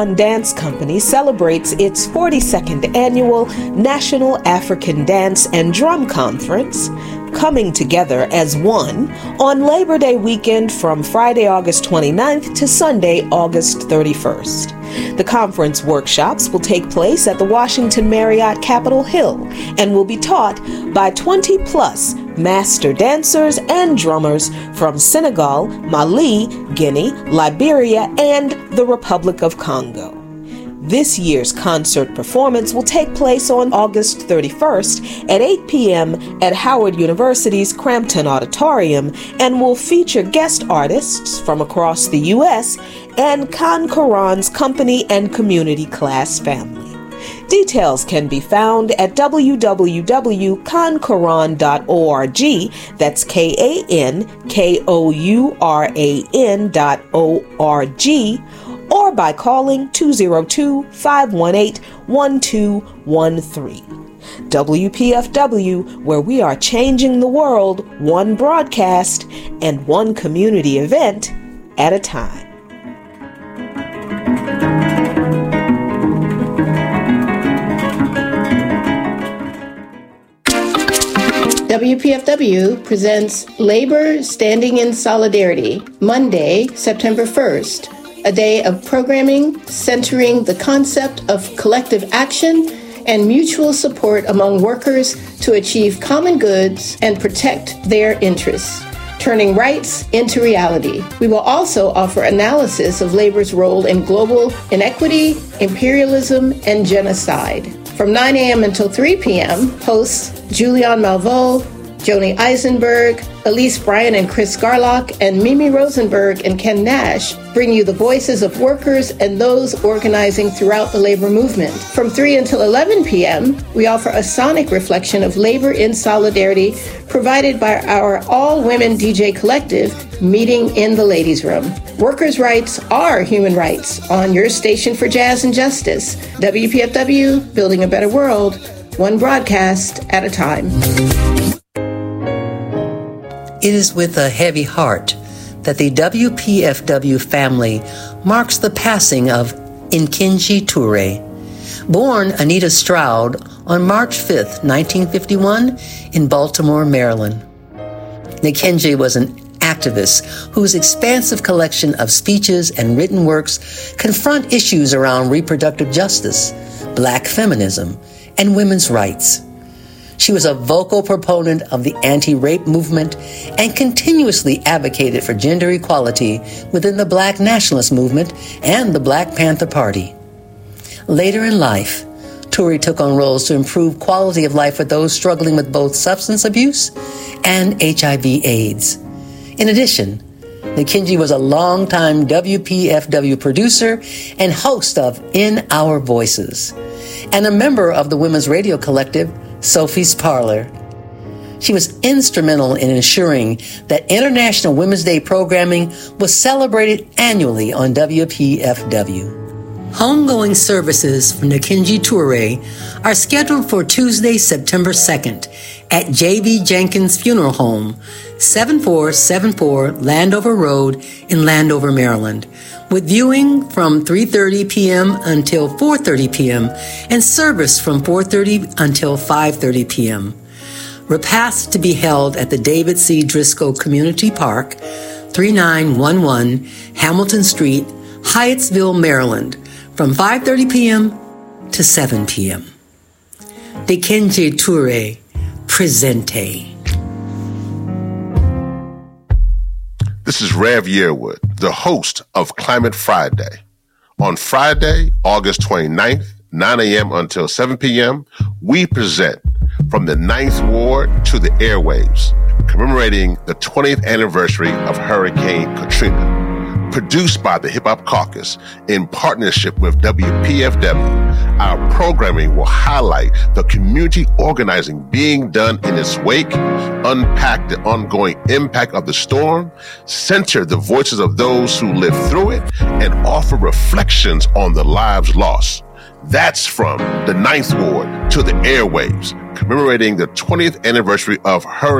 Coron Dance Company celebrates its forty-second annual National African Dance and Drum Conference, coming together as one on Labor Day weekend from Friday, August twenty-ninth to Sunday, August thirty-first. The conference workshops will take place at the Washington Marriott Capitol Hill and will be taught by twenty plus master dancers and drummers from Senegal, Mali, Guinea, Liberia, and the Republic of Congo. This year's concert performance will take place on August thirty-first at eight p.m. at Howard University's Crampton Auditorium and will feature guest artists from across the U S and Con Coron's company and community class family. Details can be found at w w w dot con coron dot org, that's K A N K O U R A N dot O R G, or by calling two oh two, five one eight, one two one three. W P F W, where we are changing the world one broadcast and one community event at a time. W P F W presents Labor Standing in Solidarity, Monday, September first, a day of programming centering the concept of collective action and mutual support among workers to achieve common goods and protect their interests, turning rights into reality. We will also offer analysis of labor's role in global inequity, imperialism, and genocide. From nine a.m. until three p.m., hosts Julianne Malveaux, Joni Eisenberg, Elise Bryan and Chris Garlock, and Mimi Rosenberg and Ken Nash bring you the voices of workers and those organizing throughout the labor movement. From three until eleven p.m., we offer a sonic reflection of labor in solidarity provided by our all-women D J collective, Meeting in the Ladies' Room. Workers' rights are human rights on your station for jazz and justice. W P F W, building a better world, one broadcast at a time. It is with a heavy heart that the W P F W family marks the passing of Nkingi Toure. Born Anita Stroud on March fifth, nineteen fifty-one, in Baltimore, Maryland. Nkingi was an activist whose expansive collection of speeches and written works confront issues around reproductive justice, Black feminism, and women's rights. She was a vocal proponent of the anti-rape movement and continuously advocated for gender equality within the Black nationalist movement and the Black Panther Party. Later in life, Toure took on roles to improve quality of life for those struggling with both substance abuse and H I V AIDS. In addition, Nkingi was a longtime W P F W producer and host of In Our Voices, and a member of the women's radio collective, Sophie's Parlor. She was instrumental in ensuring that International Women's Day programming was celebrated annually on W P F W. Homegoing services for Nkingi Toure are scheduled for Tuesday, September second at J V Jenkins Funeral Home, seventy-four seventy-four Landover Road in Landover, Maryland, with viewing from three thirty p.m. until four thirty p.m. and service from four thirty until five thirty p.m. Repast to be held at the David C. Driscoll Community Park, thirty-nine eleven Hamilton Street, Hyattsville, Maryland, from five thirty p.m. to seven p.m. Nkingi Toure, Presente. This is Rev Yearwood, the host of Climate Friday. On Friday, August twenty-ninth, nine a.m. until seven p.m., we present From the Ninth Ward to the Airwaves, commemorating the twentieth anniversary of Hurricane Katrina. Produced by the Hip Hop Caucus in partnership with W P F W, our programming will highlight the community organizing being done in its wake, unpack the ongoing impact of the storm, center the voices of those who lived through it, and offer reflections on the lives lost. That's From the Ninth Ward to the Airwaves, commemorating the twentieth anniversary of Hurricane